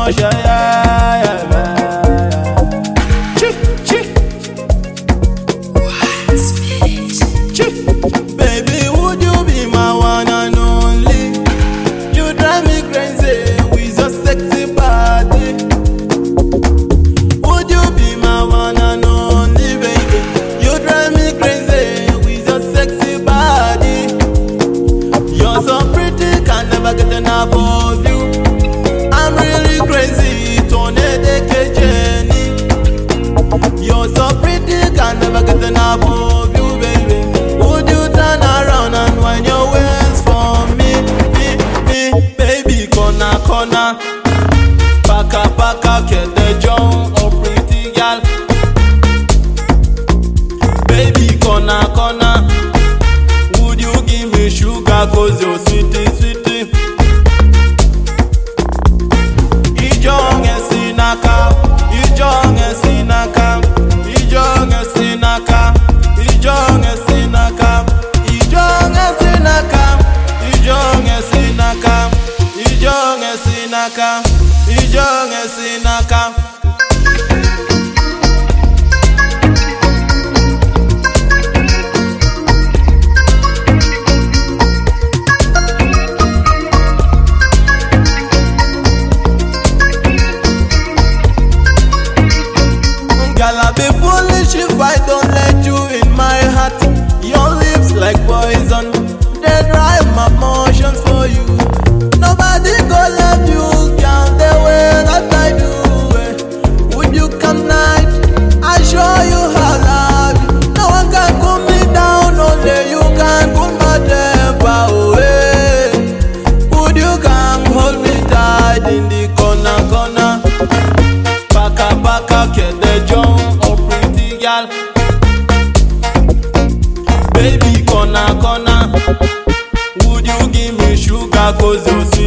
Baby, would you be my one and only? You drive me crazy with your sexy body. Would you be my one and only, baby? You drive me crazy with your sexy body. You're so pretty, can never get enough of you. I'm really crazy, Tonedeke Jenny. You're so pretty, can never get enough of you, baby. Would you turn around and wind your waist for me, baby? Corner, corner, paka, paka, get the jump, oh pretty girl. Baby, corner, corner, would you give me sugar, cause you're sweetie, sweetie. Ijonge sinaka, ijonge sinaka, ijonge sinaka, ijonge sinaka, ijonge sinaka, ijonge sinaka, ijonge sinaka, ijonge sinaka. Girl, I'll be foolish if I don't let you in my heart. Your lips like poison, they drive my emotions for you. Nobody go love you, girl, the way that I do. Would you come night? I show you how love you. No one can cool me down, only you can cool my temper away. Would you come hold me tight in the corner, corner? Paka, paka, get the jump, oh pretty girl. Baby, corner, corner, would you give me sugar, cause you're